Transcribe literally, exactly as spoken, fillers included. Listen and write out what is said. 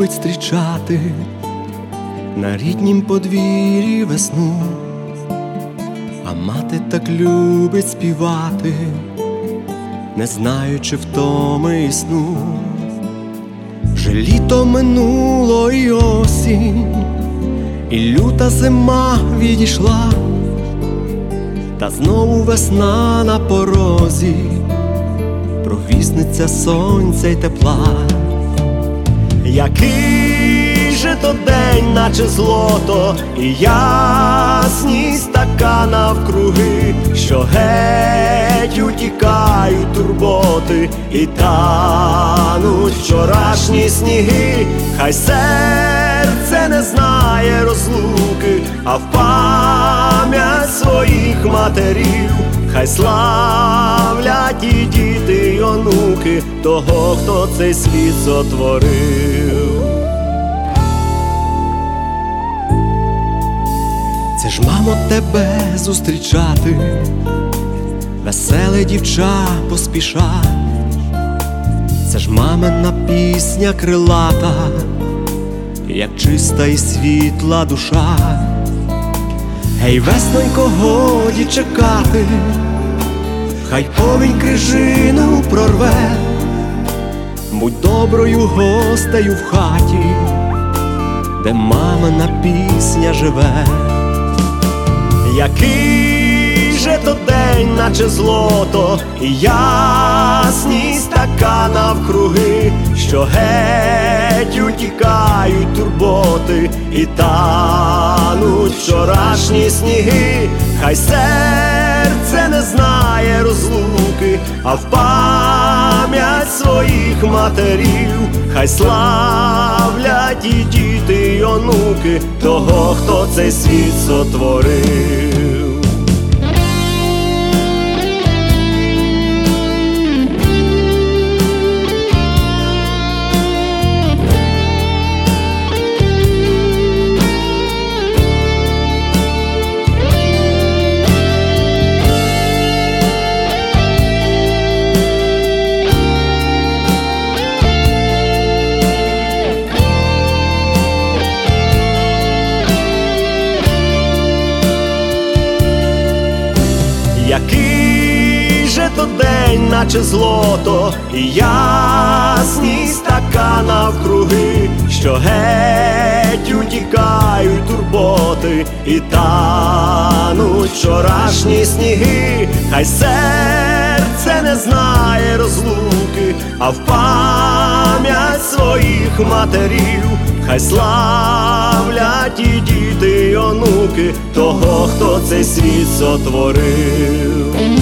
любить зустрічати на ріднім подвір'ї весну, а мати так любить співати, не знаючи втоми і сну. Вже літо минуло і осінь, і люта зима відійшла, та знову весна на порозі, провісниця сонця й тепла. Який же то день, наче злото, і ясність така навкруги, що геть утікають турботи і тануть вчорашні сніги. Хай серце не знає розлуки, а в пам'ять своїх матерів хай славлять і діти, й онуки того, хто цей світ сотворив. Це ж, мамо, тебе зустрічати, веселе дівча поспіша. Це ж мамина пісня крилата, як чиста і світла душа. Гей, веснонько, годі чекати, хай повінь крижину прорве. Будь доброю гостею в хаті, де мамина пісня живе. Який же то день, наче злото, і ясність така навкруги, що геть утікають турботи і тануть вчорашні сніги. Хай серце не знає розлуки, а в пам'ять своїх матерів хай славлять і діти, й онуки того, хто цей світ сотворив. Який же то день, наче злото, і ясність така навкруги, що геть утікають турботи і тануть вчорашні сніги. Хай серце не знає розлуки, а в пам'ять своїх матерів хай славлять і діти, й онуки того, хто цей світ сотворив.